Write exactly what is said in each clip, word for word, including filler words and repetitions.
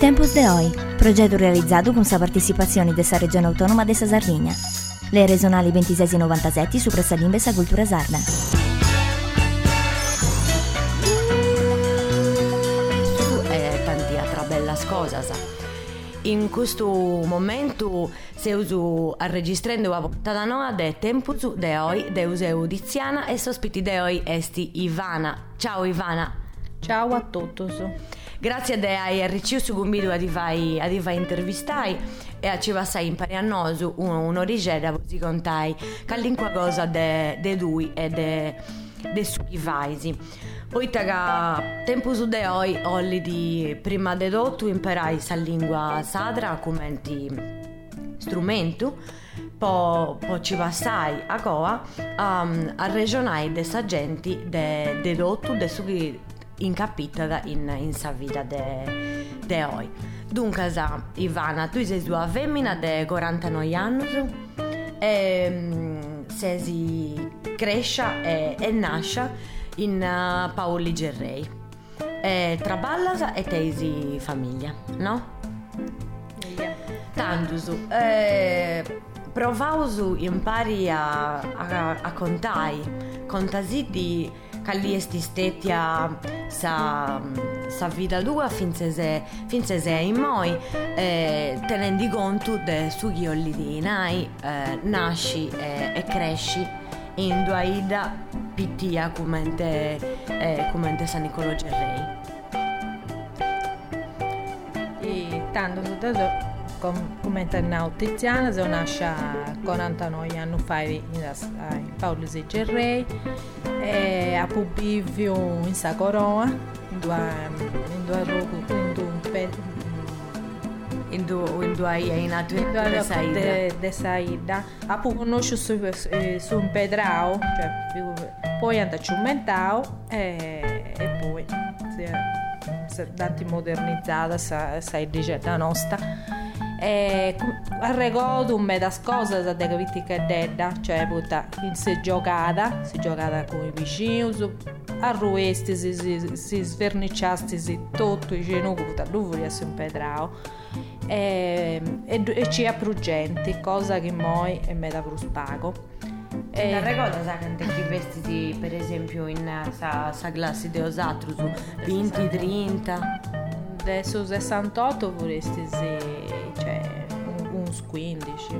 Tempus de Oi, progetto realizzato con la partecipazione della Regione Autonoma della Sardegna. Le regionali ventisei e novantasette su Pressalimbe sa cultura sarda. E tanti altre belle cose. In questo momento stiamo registrando la puntata nuova di Tempus de Oi, de Useu Tiziana e sospiti de Oi esti Ivana. Ciao Ivana. Ciao a tutti. Grazie di aver ricevuto il convito a vai a vai intervistare e a ci passare imparare a noi un'origine per ci contare qualunque cosa de, de lui e de, de su chi vaisi. Poi che tempo su de oggi olli di prima di tutto imparai la lingua sadra come strumento, poi po ci passai a coa um, a regionare dessa gente de, de tutto de su chi incapitata in, in sa vita de, de oggi. Dunque, Ivana, tu sei una femmina di quarantanove anni e sei crescia e, e nasce in uh, Paoli Gerrei. E traballa e tesi famiglia, no? Yeah. Tanto su. Eh, provavo impari a, a, a contare, contasi di calli esti stetia sa, sa vita tua finché se, finché se in moi eh, tenendo conto de su chi olli di nai eh, nasci e, e cresci in due ida pittia come te eh, come te San Nicolò Gerrei. E tanto su te come te Tiziana se nasce quarantanove anni fa in, in Paolo Gerrei e a Pubivio in Sacoroa in due in due luoghi in due in due in due è nato in due Saida de, de Saida a pu conosce su eh, su un pedrao cioè poi andaci un mentao e, e poi si è, si è tanti modernizzata sa, sai dice la nostra e a regodo un meda scosa da de capiti che dedda cioè puta in si giocata si giocata con i vicini a ruesti si, si, si sverniciasti si tutto i genughi puta dove essere un pedrao e, e, e ci apprugenti cosa che moi è meda per spago e la regola sa che ti vestiti per esempio in sa, sa classe de osatru su venti trenta adesso sessantotto vorresti se cioè uns quindici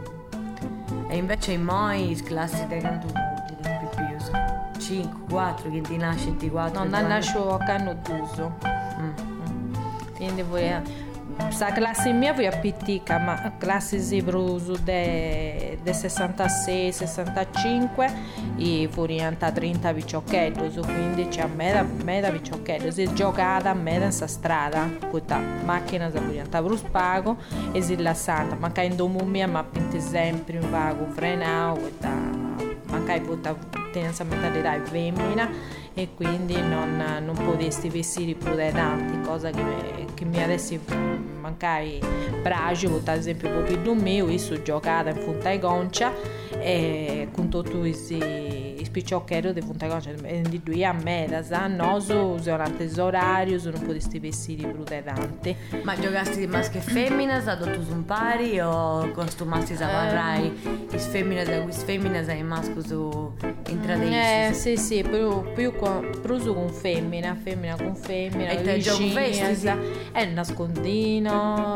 e invece in moi classi de canto di pipius cinque quattro che ti nasce di quattro non nasce a canno d'uso mm. quindi voi sa classe mia voi appiccica ma classe si bruso de, de sessantasei sessantacinque e fuori anta trenta picciocchetti quindi c'è a me me da picciocchetti si è giocata a me da sta strada questa macchina si fuori anta per spago e si rilassata manca in domo mia ma pinti sempre un vago frenao questa manca in tutta tendenzialmente l'età è femmina e quindi non, non potesti vestire prudenanti cosa che, che mi adesso mancai braccio ad esempio proprio il mio io sono giocata in Punta e Goncia e con tutti i spicciocchetti di Punta e Goncia e di due a me da san no so durante l'orario non potesti vestire prudenanti ma giocasti di maschio e femmina sa tutto su un pari o costumasti sa varrai i femmina da quis femmina sa in maschio su in tradizione eh sì sì più più pruso con femmina femmina con femmina e te gioco vesti è un nascondino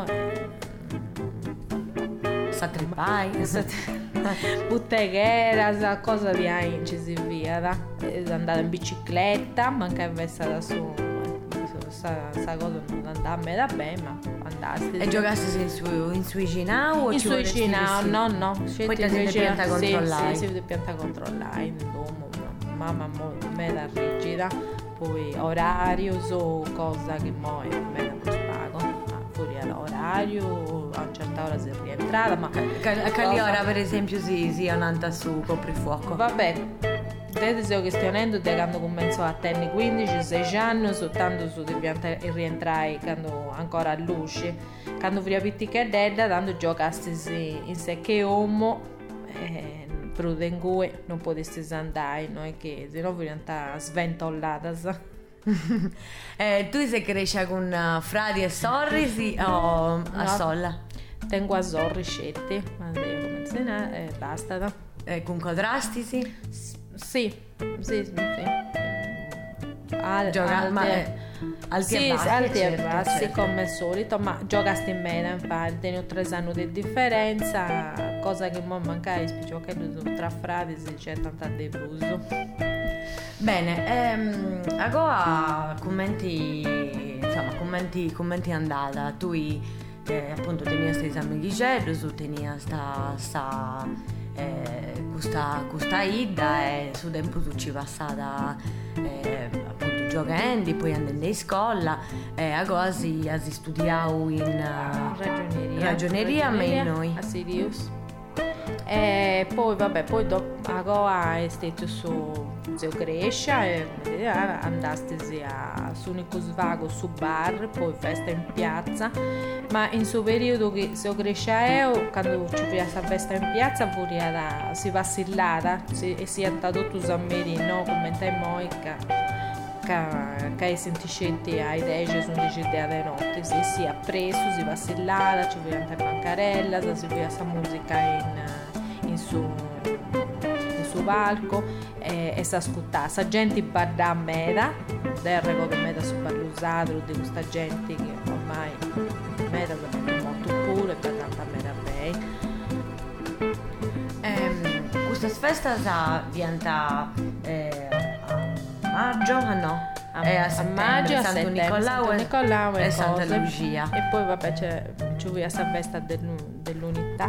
sa tripai butteghera cosa di ci si via da andare in bicicletta manca è vestita su sa, sa cosa non andava da bene ma fantastico e giocassi in, su, in suicinao o in ci suicinao no no poi ti sei pianta controllare sì, sì, sì pianta controllare in domo mamma me da rigida poi orario so cosa che poi me da spago fuori all'orario a una certa ora si è rientrata ma a quali ora per esempio si, si andata su coprifuoco vabbè adesso che stiamo andando quando cominciò a tenere quindici sedici anni soltanto su di rientrai quando ancora a luce quando fui a pittica dedda tanto giocasti in sé che uomo eh, prudengue non potessi andare noi che se no diventa sventollata eh, tu sei cresciuta con uh, frati e sorri sì, o a No. sola? Tengo a sorri scetti, ma devo come se ne e basta. Eh, con contrasti sì? S- Sì, sì, sì. Al, Gioca- alte- ma, eh, alti sì, e bassi, alti e certo, bassi certo. come al solito, ma giocasti in bene, infatti, ne ho tre anni di differenza, cosa che mo magari spiccio che tra frati si c'è tanta di bruso. Bene, ehm, ancora commenti, insomma, commenti, commenti andata. Tu eh, appunto tenia sta esame di liceo, tu tenia sta, sta eh, questa, questa ida e su tempo tu ci passata eh, appunto giocando, poi andando in scuola e ancora si, si studiavo in uh, Ragioneria. ragioneria, ma in noi. A Sirius. E poi vabbè, poi dopo ancora è stato su Zio Crescia e eh, andasti a su unico svago su bar, poi festa in piazza, ma in suo periodo che Zio Crescia è quando ci via questa festa in piazza pure da, si vacillata si, e si è andato tutto Zammerino, no? Commenta in moica che hai sentito ai dieci undici di notte si si è preso, si vacillata, ci via in bancarella, si via questa musica in, in su in su palco e, e si ascoltava sa gente bada a meta del ricordo meta su ballusato di questa gente che ormai meta è molto pure per tanta meta bei. Ehm, questa festa sa diventa eh, a maggio, ah no? A, È a settembre, maggio, a Santo settembre, Nicolau Santo e- Nicolau e e Santa cose. Lucia. E poi vabbè c'è ci vuoi questa festa dell'u- dell'unità.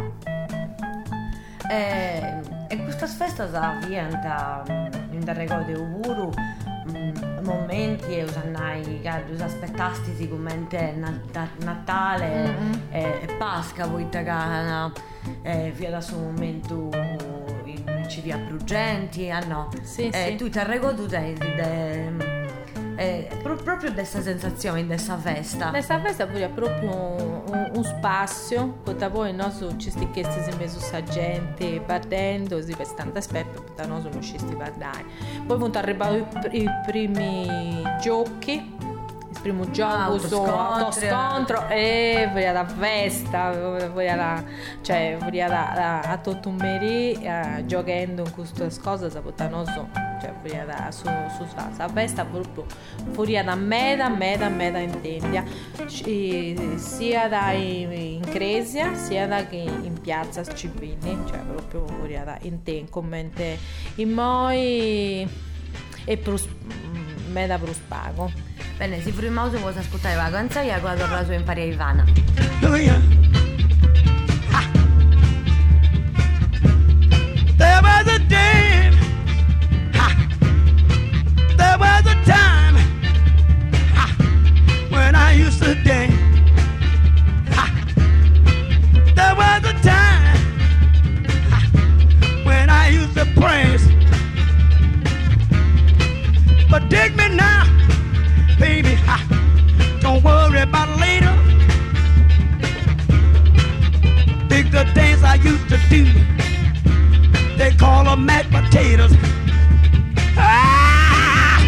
E, e questa festa sa diventa mm, in ricordo ovuru mm, momenti e usannai che tu aspettasti sicuramente Nat- Natale Mhm. e, e Pasca poi tagana e via da suo momento in, ci via Prugenti ah no Sì, e sì. tu ti ricordo de, de, eh, pro- proprio questa sensazione di questa festa. Questa festa pure è proprio un, un spazio, poi poi noi ci stichesti in mezzo a gente, battendo, si per tante aspetto, poi noi non ci sti parlare. Poi sono arrivati i, pr- i primi giochi, il primo gioco su Autoscontri. autoscontro e poi alla festa, poi alla, cioè poi alla, alla, a tutto un merì eh, giocando in queste cose, poi noi cioè poi alla, su, su la festa proprio fuori da meta, meta, meta in tendia, Ci- sia da in, in Cresia sia da che in piazza Civili, cioè proprio fuori da in ten, commente in moi e prus, meta prospago. Bene, si prima tu vuoi ascoltare la canzone e quando torna su impari a Ivana. Hallelujah. Ha. There was a day, ha. There was a time, ha. When I used to dance. Ha. There was a time, ha. When I used to praise. But dig me now, baby, ha. Don't worry about later. Think the dance I used to do, they call them mashed potatoes. Ah!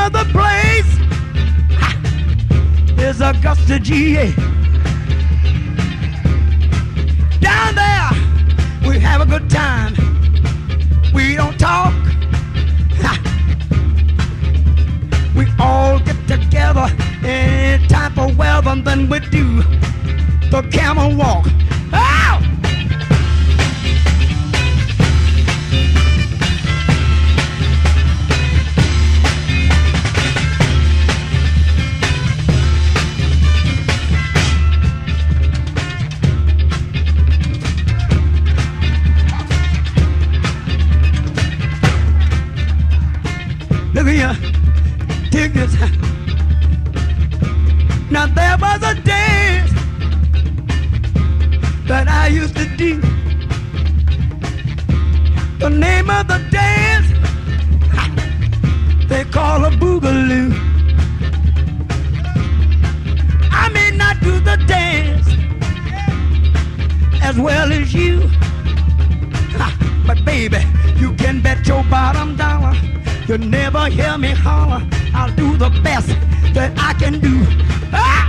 of the place ha, is Augusta, G A. Down there, we have a good time. We don't talk. Ha. We all get together in time for weather, and then we do the camel walk. Oh! Look here, take this. Now there was a dance that I used to do. The name of the dance they call a boogaloo. I may not do the dance as well as you, but baby, you can bet your bottom dollar you'll never hear me holler. I'll do the best that I can do. Ah!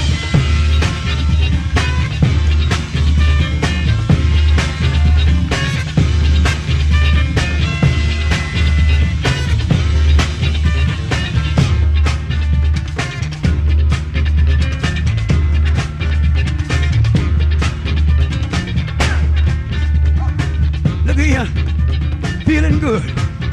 Look here, feeling good.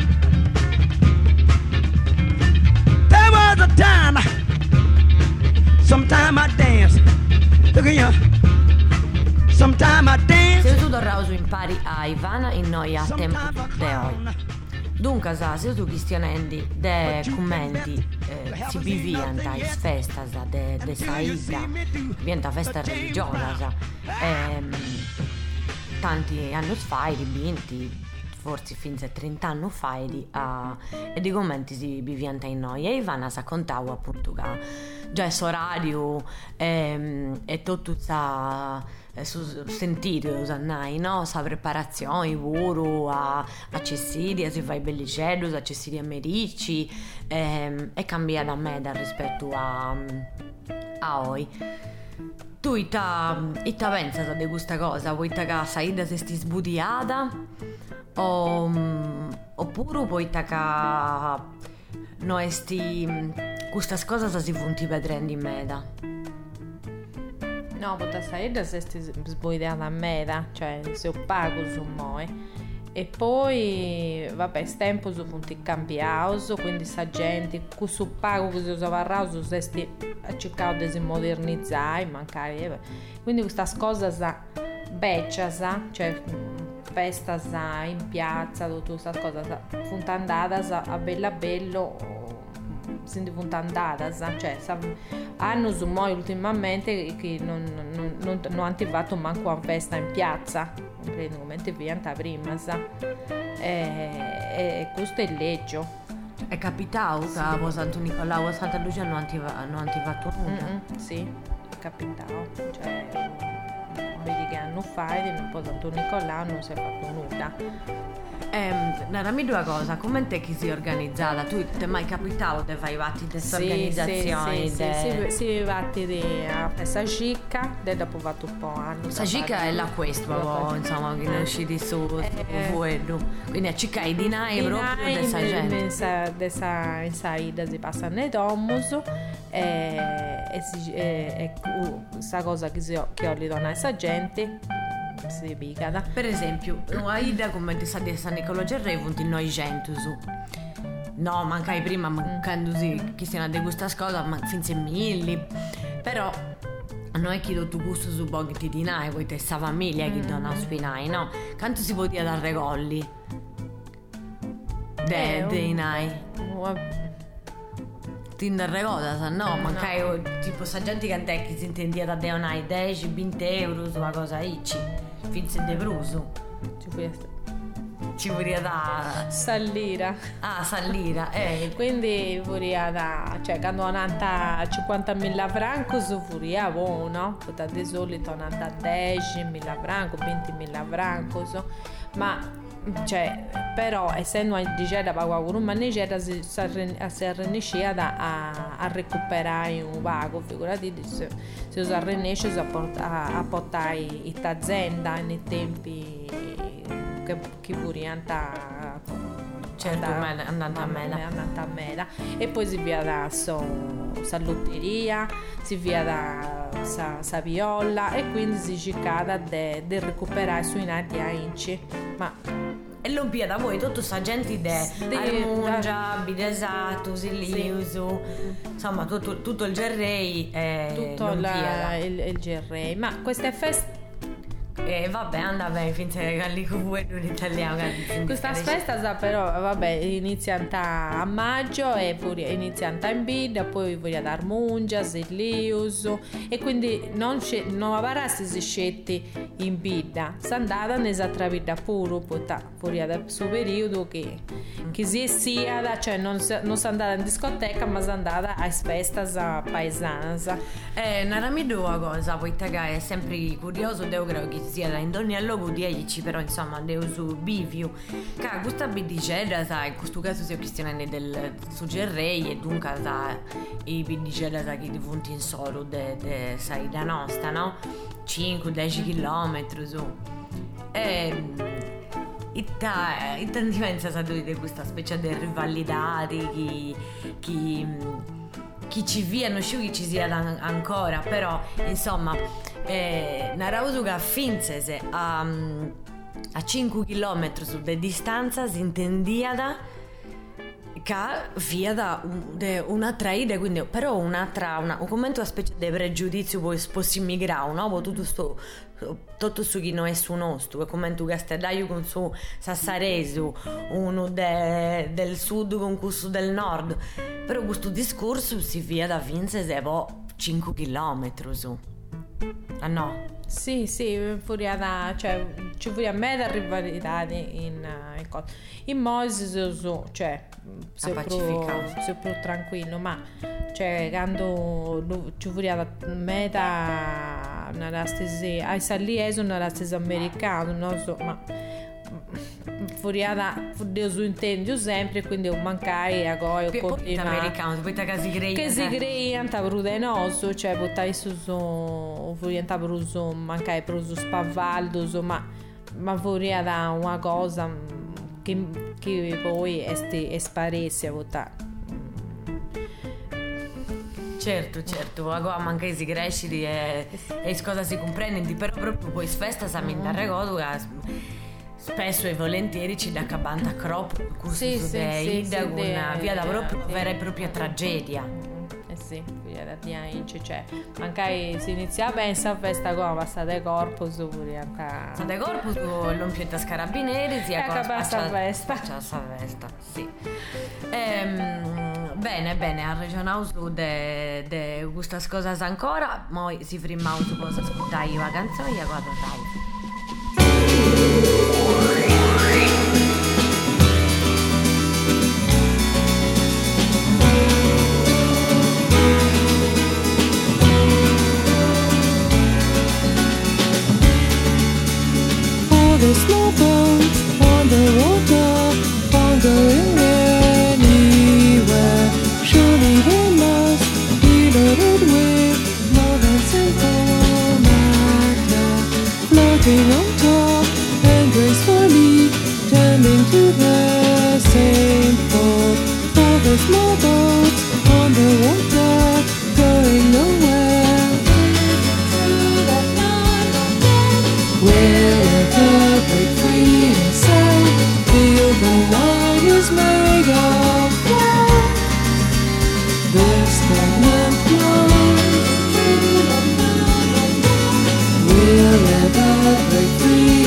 Time, sometime I dance. Look at you. Sometime I dance. Se tu torrausu impari a Ivana in noia a tempo de oi. Dunque, sa, se tu cristianendi de commenti eh, si bivianta is festas de, de saida, diventa festa religiosa, sa. Ehm, tanti anni fa, vinti forse fin a trenta anni fa e di, uh, e di commenti si bivianta in noi e Ivana sa contavo appunto che già è orario e, e tutto sa eh, su, sentito usannai no sa preparazione vuru a a Cessilia si fa i bellicelli a Cessilia Mericci e, e cambia da me dal rispetto a a oi. Tu ita ita pensa di questa cosa vuoi ta che saida se sti sbudiata o um, oppure poi tacca no esti questa cosa si funti vedendo in meda no potrà saida se sti sbudiata a meda cioè se ho pago su moi e poi vabbè stempo su funti cambiato quindi sa gente questo pago che si usava rauso se sti a cercare di si modernizzare mancare quindi questa cosa sa beccia sa cioè festa sa in piazza tutta questa cosa sa funta andata sa a bella bello si funta andata sa cioè sa, hanno su moi ultimamente che non non non, non hanno attivato manco una festa in piazza praticamente pianta prima sa e, e questo è leggio è capitato che a Santo Nicolao o Santa Lucia non hanno attivato nulla mm-hmm, sì è capitato cioè vedi che anno fa e poi Santo Nicolao non si è fatto nulla. Ehm, dammi due cose, come te chi si è organizzata? Tu ti è mai capitato di fare i fatti di queste sì, organizzazioni? Sì, de... sì, sì, sì, i fatti di festa cicca, e dopo fatto un po' anni. La cicca è la questa, proprio, insomma, che ne usciti su eh, Fuedo. Quindi a cicca i dinai proprio di questa gente. In questa saida si passa nei domus e questa cosa che, si, che ho li dona a questa gente si picada. Per esempio, Aida come ti sa di San Nicolò Gerrei punti noi cento su. No, mancai prima mancandosi che sia una di questa cosa, ma finché milli. Però non è che do tu gusto su pochi ti dinai, poi te sta famiglia che dona spinai, no? Quanto si può dire dal regolli? De, de dinai. Tinder regola, no, mancai no. Tipo sta gente che te che si intendia da deonai dieci venti euro su una cosa icci. Finse de bruso. Ci fu ci vorrei da Sallira. Ah, Sallira, eh. Quindi vorrei da cioè quando nanta cinquantamila franco su furia buono, potete di solito nanta diecimila franco, ventimila franco, so. Ma cioè, però essendo una digera per qualcuno ma digera si si arrennesce a, a recuperare un vago, figurati se, se si arrennesce a, porta, a portare in azienda nei tempi che, che vurianta certo, andando a mela andando a mela e poi si via da so, salotteria, si via da sa, sa viola e quindi si cerca di recuperare sui nati a inci, ma e l'ompia da voi tutta sta gente de Armungia, Bidesato, Siliusu, sì. Insomma tutto, tutto il Gerrei e tutto la, il, il Gerrei, ma queste feste e eh, vabbè andava finché lì con voi non italiano questa festa però vabbè inizia a maggio e poi inizia in Bida, poi voi ad Armungia, Siliusu e quindi non, non avresti si scetti in Bida, si andava nella vita pure pure ad questo periodo che, che si sia cioè non si, non si andava in discoteca ma si andava a festa paesana eh, una due cosa poi tagare è sempre curioso devo credo che sia da in ogni luogo di aici però insomma devo su bivio che questa bidicella sai in questo caso si è questione del su Gerrei e dunque sai i bidicella sai che diventi in solo de, de sai da nostra no cinque dieci chilometri su e itta itta dimensa sa di questa specie di rivalità chi chi chi ci via non so chi ci sia ancora però insomma eh, narauso che finzese a, a cinque chilometri su di distanza si intendia da che via da un, una traida quindi però un'altra una, un commento una specie di pregiudizio poi sposi migrare no tutto sto tutto su chi non è su nostro commento che stedaio con su Sassaresu uno de, del sud con questo del nord però questo discorso si via da Vinzese poi cinque chilometri su ah no sì sì furia da cioè ci furia me da rivalità in in cosa in Moses su cioè se più se più tranquillo ma cioè quando ci furia da me da nella stessa ai saliesi nella stessa americano non so ma furia da Dio su intendo sempre quindi un mancai a goio poi americano poi che si crea che si crea anta prudenoso cioè portai su su furia anta bruso mancai bruso spavaldo so ma ma furia da una cosa che che poi este esparesse a votare certo certo agora mancai si cresce e e cosa si comprende però proprio poi festa sa mi da regodo spesso e volentieri ci da cabanta crop curso sì, su sì, dei sì, da sì, una de, via da proprio de, vera e propria tragedia eh sì via da dianci cioè mancai si inizia bene sta festa come basta de corpo su pure anche sta de corpo su l'ompietta scarabinieri sia cosa basta festa faccia sta festa sì ehm, bene bene al regional su de de questa cosa ancora poi si firma su cosa ascoltai la canzone e guarda dai The small boats on the water, aren't going anywhere. Surely they must be loaded with more than simple matter, floating on top and gracefully turning to the same port. All the small boats on the water, going nowhere. Wherever break free and sail, feel the night is made of gold. The stagnant flows. We'll ever break free.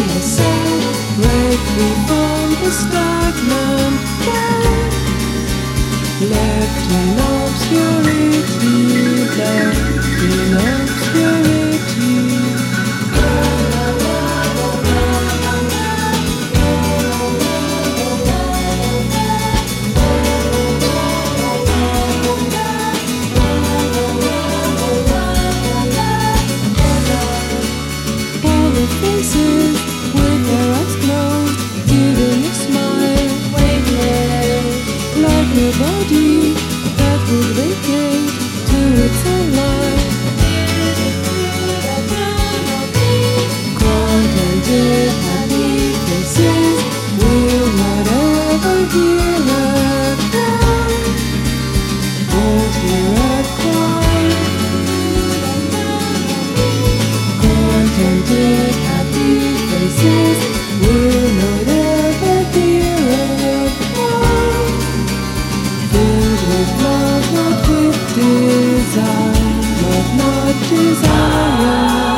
desire.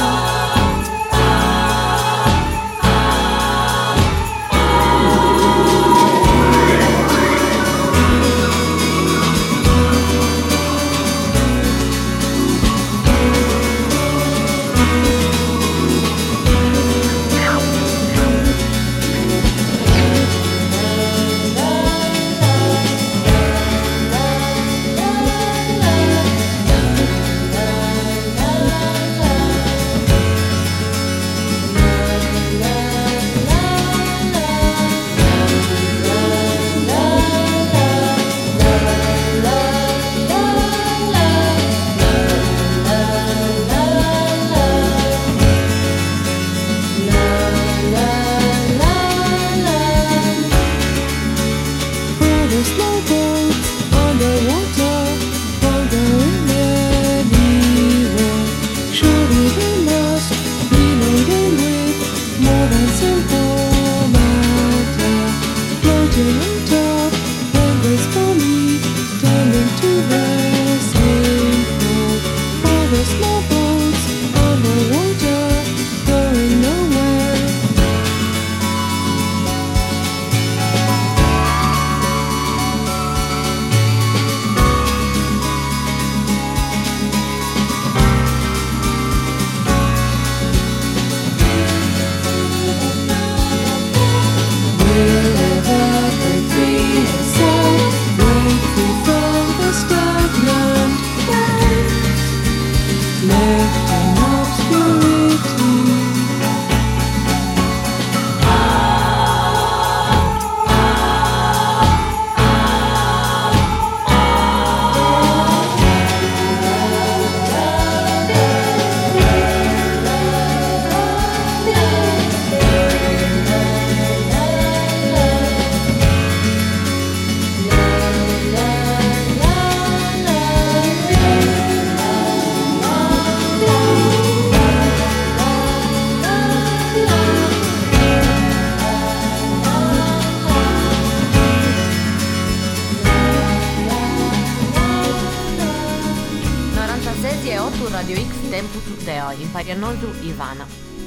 Radio X tempo tu teo, imparianosu Ivana.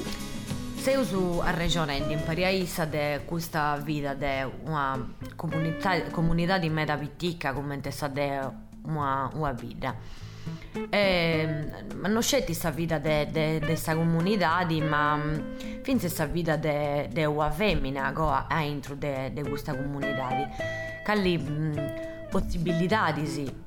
Se uso a regione di impariaisa de questa vita de una comunità, comunità di meta pittica come sa de una, una vita. E, non c'è questa vita di questa comunità, ma finché questa vita di una femmina che entro di questa comunità. Che lì possibilità di sì.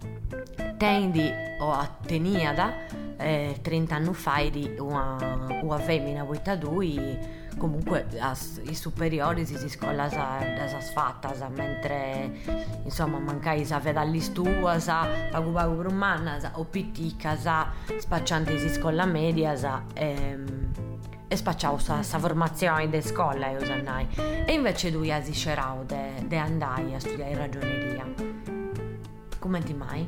Tendi o atteniada eh, trenta anni fa di una, una femmina poiché lui comunque as, i superiori si si scolla da sa sfatta mentre insomma mancai sa fedallistua sa pagu pagu per manna sa o pittica sa spacciante si scolla media sa ehm, e spacciavo sa, sa formazione di scuola io sanai. E invece lui si scerau de, de andai a studiare ragioneria. Come ti mai?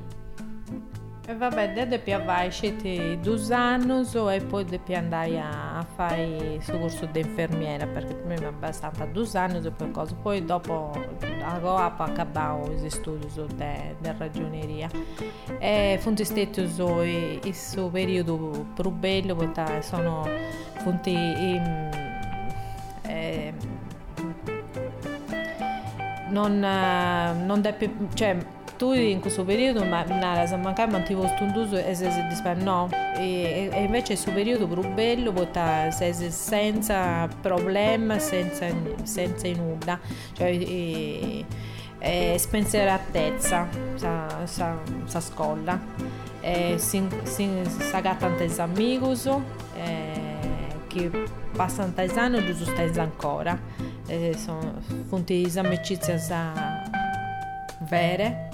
E vabbè, dopo vai scetti due anni e poi dopo andai a, a fare il corso di infermiera perché per me è abbastanza due anni dopo cosa. Poi dopo a accabavo i studi di ragioneria e fu stato il suo periodo più bello perché sono funti in, eh, non non depi, cioè tu in questo periodo ma se mancava mantivo stunduso e se si dispara no e, e invece il suo periodo più bello perché sei senza problema senza senza nulla cioè e, e spensieratezza sa sa sa scuola e si si sa tanti amici che passano tanti anni giusto stai ancora e sono fonti di amicizia vere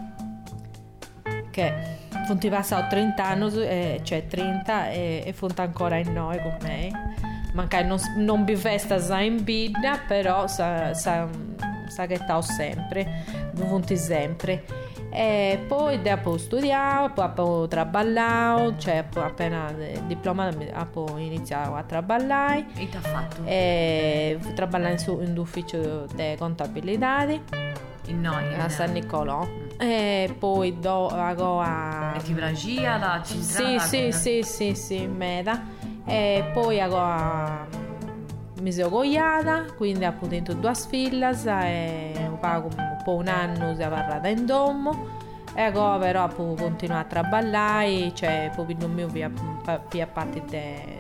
che fonti passano trenta anni eh, cioè trenta e, e fonti ancora in noi con me magari non, non vi festa sa in vita però sa, sa, sa che sta sempre fonti sempre e poi dopo studiavo poi ho traballato cioè appena diplomato ho iniziato a traballare e ti ha fatto? E traballare in, su, in ufficio di contabilità in noi a San Nicolò e poi do ago a E ti pragia da sì centrale? sì sì sì sì meda e poi ago a mi sono goiata, quindi appunto due sfillas e un po', un po' un anno si è parlata in domo e ago però può continuare a traballare, cioè poi non mio via via parte de,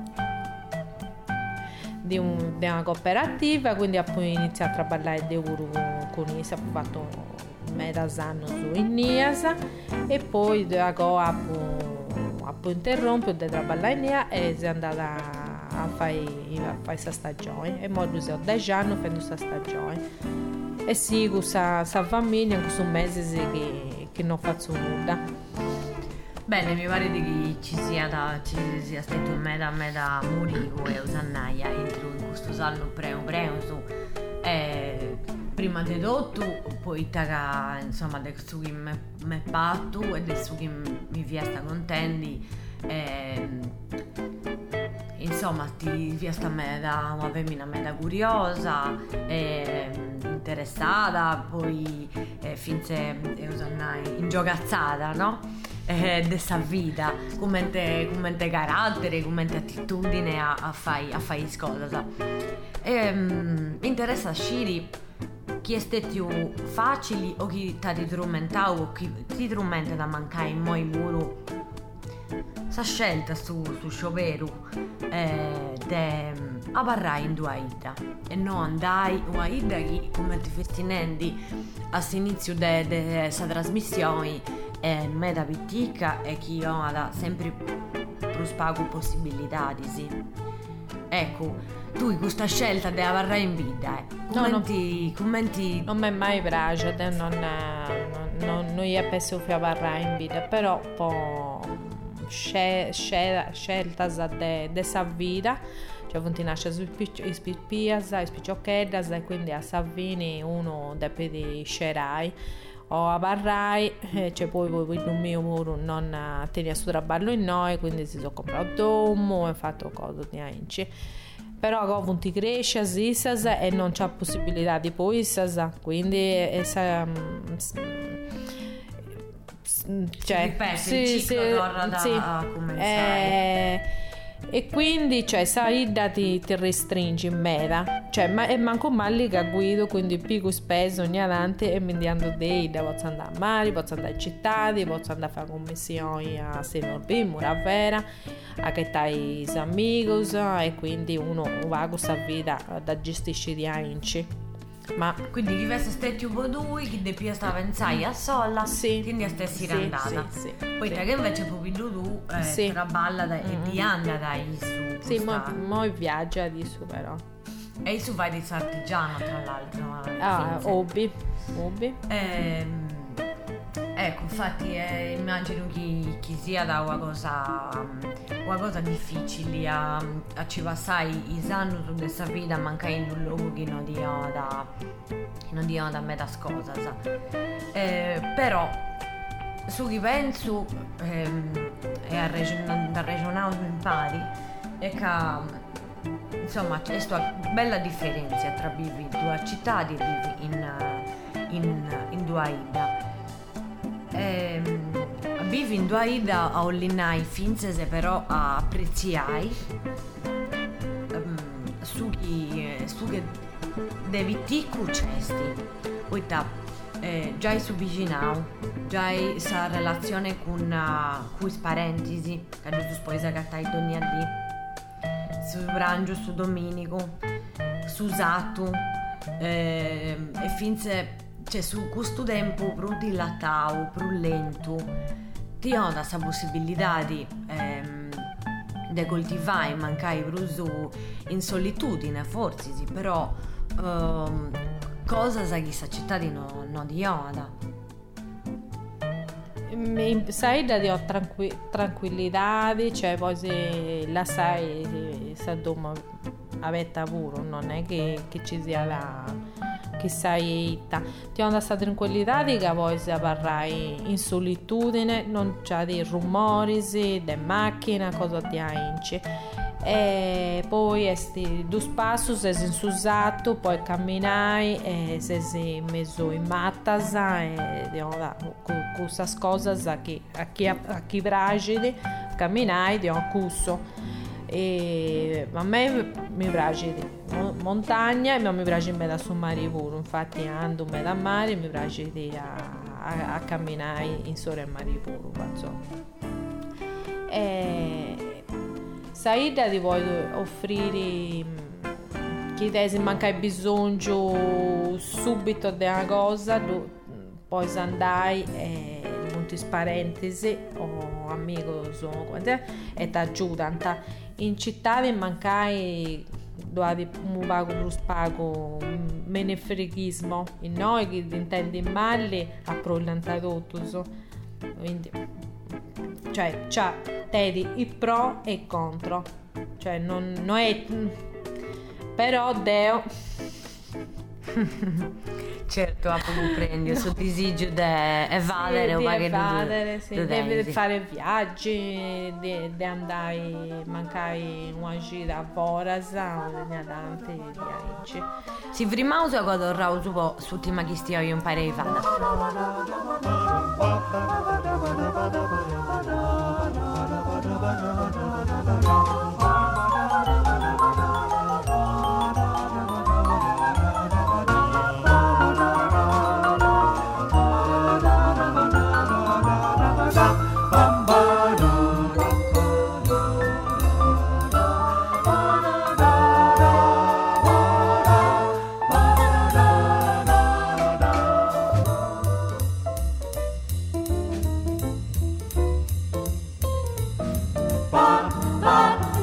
di, un, di una cooperativa, quindi appunto iniziato a traballare di uru con Isa, ho fatto metà anno su in Niasa e poi ago appunto interrompo di traballare in Nia e si è andata a fare questa stagione e ora ho dieci anni facendo questa stagione e sì, con questa famiglia in questo mese che, che non faccio nulla. Bene, mi pare che ci sia, da, ci sia stato un meta meta Murico e Usannaia entro in questo anno preo preo su e prima di tutto poi taga insomma del su che mi patto e del su che mi fiesta contenti e, insomma ti fiesta me da una femmina meta curiosa e interessata poi eh, finché eh, usannai ingiocazzata, no? Eh, de sa vita come te, come te carattere, come te attitudine a, a fare a fare cose e mi interessa sciri chi è più facili o chi ti tormentava o chi ti tormenta da mancare in moi muro sa scelta su, su sciopero eh, de a barrai in due ida e non andai o a ida che come ti festinendi all'inizio de, de sa trasmissione e me da pittica e chi ho da sempre più spago possibilità di sì. Ecco, tu questa scelta di averla in vita eh. commenti, no, commenti non mi è mai piaciuta, non, non, non, non è penso che averla in vita, però po scelta de, de sa vita, cioè punti nasce su ispippias, ispiccioccheddas e quindi a Savini uno deve scerai o a Barrai, eh, cioè poi poi il mio muro non tenia su traballo in noi, quindi si sono comprato domo e fatto cose di anci. Però ho avuto cresce Isas e non c'è possibilità di poi Isas, quindi essa, cioè ripete sì, il ciclo sì, torna da sì, come eh, e quindi cioè Saida ti, ti restringi in meta, cioè ma e manco male che guido, quindi più spesso ogni avanti e mi andando dei da posso andare a mare, posso andare a città, posso andare a fare commissioni a Senorbim, Muravera a che tai amigos e quindi uno va a questa vita da gestisci di anci. Ma quindi chi veste stetti un po' due, chi de pia sta pensai a sola, sì, quindi a stessi sì, randata. sì, sì, poi sì. te che invece proprio tu eh, Sì. traballa da, e di anda dai su. sì, questa- mo, mo viaggia di su però. E su vai di artigiano tra l'altro. eh, Ah, Finze. hobby, hobby. Ehm, ecco, infatti eh, immagino che, che sia da una cosa, una cosa difficile a, a ci passare i anni su questa vita mancando un luogo che non dia da che non dia da me da scosa, sa. Eh, però su chi penso ehm, e a regionale da regionale in pari è che insomma c'è questa bella differenza tra vivi in due città e vivi in, in, in due ida. Ehm, vivi in due ida a Ollinai finzese però a apprezzai ehm, su chi su che devi ti cucesti poi ta eh, già su vicinau già sa relazione con uh, con i parentesi che tu sposa che tai ogni lì su Brangio, su Domenico, su Sattu eh, e finze cioè su questo tempo più dilatato, più lento ti ho questa possibilità di ehm, di coltivare mancai più in solitudine forse sì, però ehm, cosa sa chi sa città di no, no di Oda Mi sai da dio tranqui- tranquillità, cioè poi se la sai sa doma avetta pure, non è che, che ci sia la che sai itta. Ti ho questa tranquillità che poi se parrai in solitudine, non c'è dei rumori, de macchina, cosa ti inci. E poi esti due passi se si insusato, poi camminai e se si messo in mattasa e con queste cose che a chi a chi bragidi camminai di un cusso. E a me mi piace di montagna e mi piace di su mare pure, infatti ando me da mare e mi piace di a, a, a camminare in sole mare pure. E Saida ti voglio offrire che te se manca bisogno subito di una cosa, tu, poi se andai e monti parentesi o amico e ti aiutano. In città mi mancai dove mi pago più spago menefreghismo e noi che intendi male a prolanta tutto, quindi cioè c'ha tedi i pro e i contro, cioè non, non è però Deo certo a poco prendi su disagio de evadere sì, o di magari evadere, du, sì, du devi fare viaggi, di, di andare mancare una gira a Borasa o di tanti viaggi. Si prima uso quando rauso po' sull'ultima che stia io impare a fare. Ba, ba,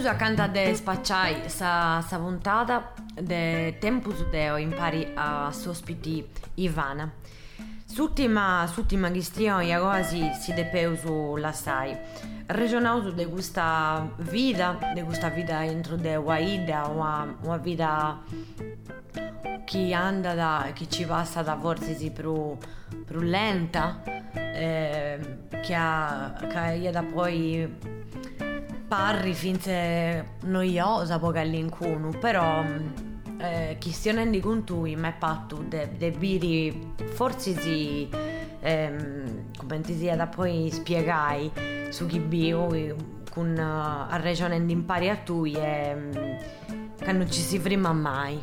Chiuso accanto a de spacciai sa, sa puntata de Tempus Deo impari a sospiti Ivana. S'ultima, s'ultima questione agora si, si depeu su l'assai. Regionauso de questa vita, de questa vita dentro de Waida, una, una vita che anda da, che ci passa da forse si più, più lenta, eh, che ha, che da poi parri finché noiosa poco all'incuno, però eh, questione di con tu in me patto de, de biri forse si ehm, come ti sia da poi spiegai su chi bio con uh, a regione di impari a tu e che non ci si prima mai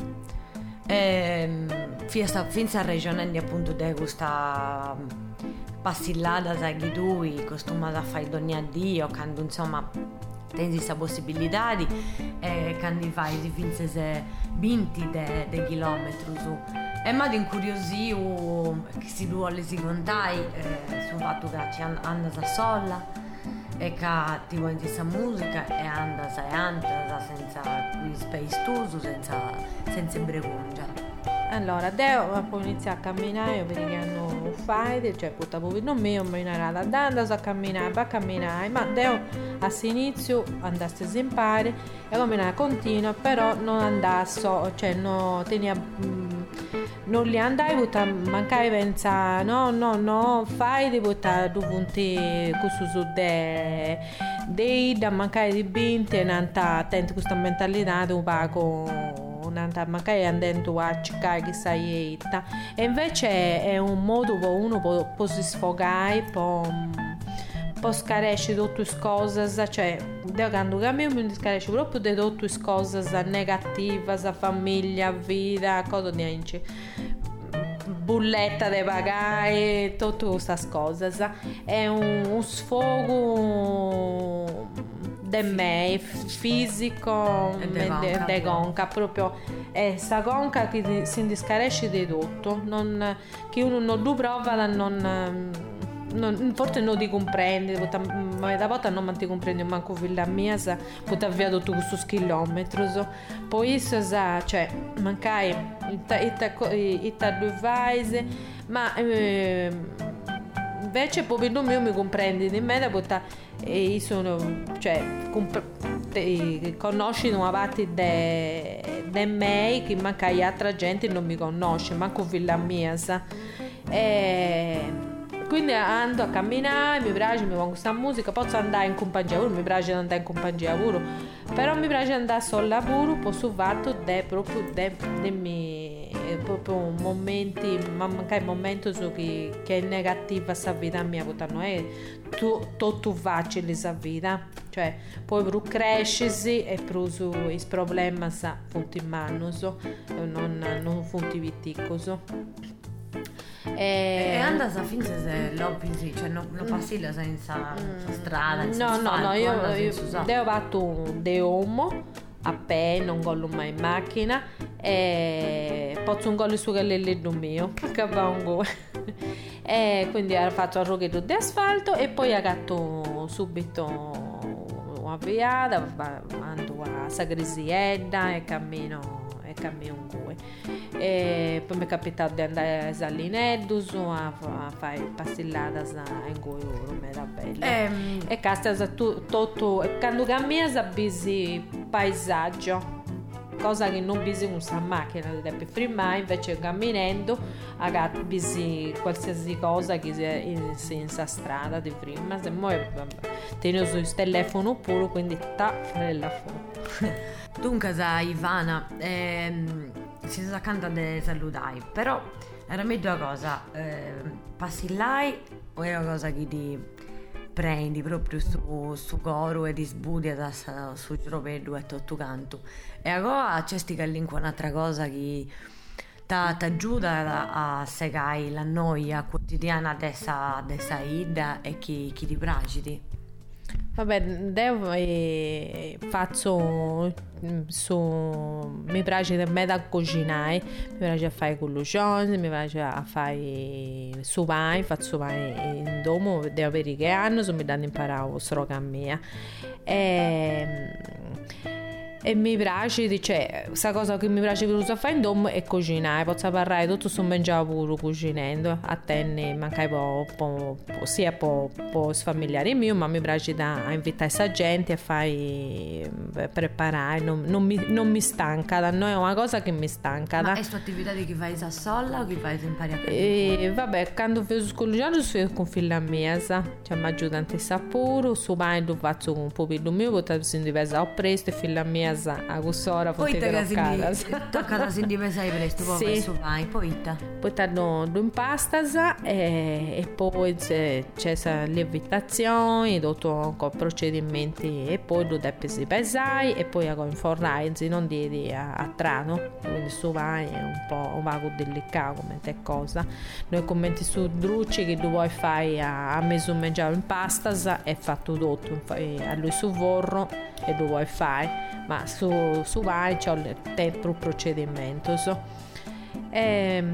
e, finza finza a regione di appunto de questa passillata sai chi tu costumata a fare donni a Dio quando insomma tens questa possibilità di e quando fai di finze se vinti de, de chilometri su e ma di incuriosì che si vuole si contai eh, sul fatto che ci andas a sola e che ti vuoi questa musica e andas e andas senza qui space tu senza senza bregungia. Allora, Deo poi inizia a camminare, io vedi che hanno fai, cioè putta povi non mio, ma in arada, andas a camminare, va a camminare, ma Deo a inizio andasse a impari e camminare continua, però non andasse, cioè no, tenia, mh, non li andai, butta, mancai pensa, no, no, no, fai di buttare due punti questo su de, dei da mancare di binte, nanta attenti questa mentalità, un pago magari andando a cercare che sai e invece è un modo dove uno può, può si sfogare può, può scaresci tutte le cose cioè quando cammino mi scaresci proprio di tutte le cose negative la famiglia, vita, cosa di anche bulletta da pagare tutte queste cose è un, un sfogo de me fisico de, de gonca proprio è sta gonca che si indiscaresce di tutto non, che uno non lo prova non, non forse non ti comprendi ma da volta non ti comprendi manco figlia mia sa poter via tutto questo chilometri poi isso sa cioè mancai i due vaise ma eh, invece poi non mio mi comprendi di me da poter e io sono cioè comp- te, conosci una parte de, de me che magari altra gente non mi conosce manco figlia mia sa e quindi ando a camminare mi piace mi pongo questa musica posso andare in compagnia pure mi piace andare in compagnia pure però mi piace andare sola pure posso fatto de proprio de, de mi proprio momenti ma magari momento su che, che è negativa sa vita mia non è tu, tutto facile sa vita cioè poi più cresci e più su i problemi sa funti in mano so, non, non funti vitticoso e, e andas a finire se l'opisi cioè non lo passi la senza mm. strada no no asfalto, no io, io devo fatto un de uomo a pé non gollo mai in macchina e posso un gollo su che è mio che va un go e quindi ho fatto il roghetto di asfalto e poi ho gatto subito una viata vado a Sagrisiedda e cammino e cammino un go e poi mi è capitato di andare a Salinedus a, a fare passillata in go era bella ehm. e casta tutto quando cammina sabisi paesaggio cosa che non bisogna usare macchina per prima invece camminando bisi qualsiasi cosa che sia in senza strada di prima se poi tengo sul telefono pure quindi sta fare la foto dunque sa Ivana ehm, si sa canta de saludai però era meglio una cosa eh, passi là o è una cosa che ti prendi proprio su, su coro e ti sbudi da su giovedì e tutto canto e allora c'è sti lingua un'altra cosa che ti aiuta a segare la noia quotidiana dessa dessa ida e chi, chi ti piace Vabbè, devo, eh, faccio su, mi piace a me da cucinare, mi piace a fare collucioni, mi piace a fare su vai, faccio vai in domo, devo avere che anno, so mi danno imparato stroga mia. E, e mi piace, cioè, questa cosa che mi piace più fare in domo è cucinare, posso parlare tutto su mangiare pure cucinando, a te manca un po', po', sia po', po' sfamiliare mio, ma mi piace da a invitare questa gente a fare, preparare, non, non, mi, non mi stanca, da noi è una cosa che mi stanca. Ma da. è questa attività di chi fai da sola o chi fai impari a fare? E vabbè, quando faccio scollugiando faccio con figlia mia, cioè mi aiuta a sapore, su mai lo faccio con un po' più mio, poi si divisa presto e figlia mia a quest'ora poi potete toccare tocca si divisa presto, poi sì. su vai, poi ta. Poi tanno in pasta e, e poi c'è, c'è la lievitazione, dopo con procedimenti e poi lo devi si pesare e poi con fornare, non di a, a trano, quindi su vai è un po' un vago delicato come te cosa. Noi commenti su drucci che tu vuoi fare a, a mezzo mangiare in pasta è fatto tutto, a lui su vorro e lo vuoi fare, ma su, su vai c'è dentro il procedimento. So. E,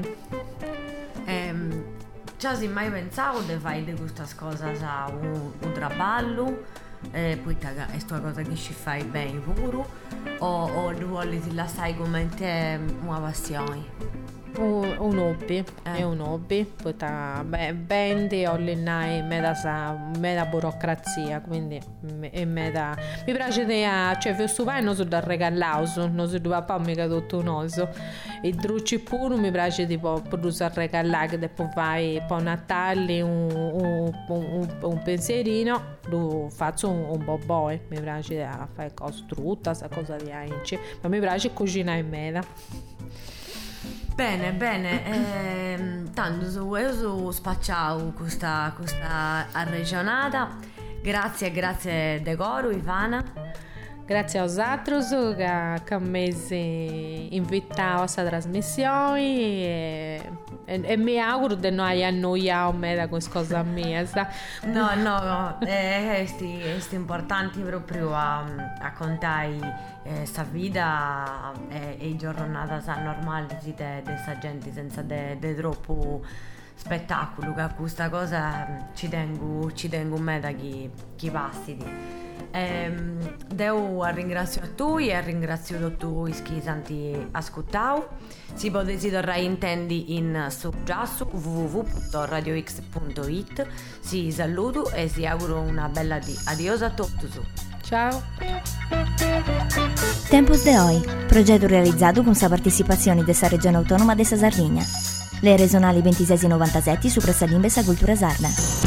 ehm, ci hai mai pensato di fare di questa cosa a un, un traballo? Eh, poi è una cosa che ci fai bene pure o, o vuoi ti la sai come te una passione? Un, un hobby, eh. è un hobby, poi ta, beh, bende allenare meda sa meda burocrazia, quindi è meda mi piace di cioè questo vai non so da regalare, non so dove papà mica tutto noso. I drucci pure mi piace tipo produrre regalare che poi vai poi Natale un, un, un, un pensierino, lo faccio un, un boboe, mi piace a fare cose trutta, sta cosa di anci, ma mi piace cucinare in meda. Bene, bene, ehm, tanto su, io su spacciavo questa, questa arregionata, grazie, grazie decoro Ivana. Grazie a vosaltros che, che mi avete invitato a questa trasmissione e, e, e mi auguro di non annoiare me da questa cosa mia. No, no, no, è, è, è importante proprio a, a contare questa eh, vita e, e giornate normali di questa gente senza di troppo spettacolo, che a questa cosa ci tengo, ci tengo me da chi, chi passi. Ehm, devo ringrazio a tu e ringrazio a tu che santi ascoltau. Si potete tornare intendi in su già su w w w punto radio x punto it. Si saluto e si auguro una bella di adios a tutti. Ciao. Tempos de Hoy, progetto realizzato con la partecipazione della Regione Autonoma della Sardegna. Le regionali ventisei novantasette su Pressalimbe sa Cultura Sarda.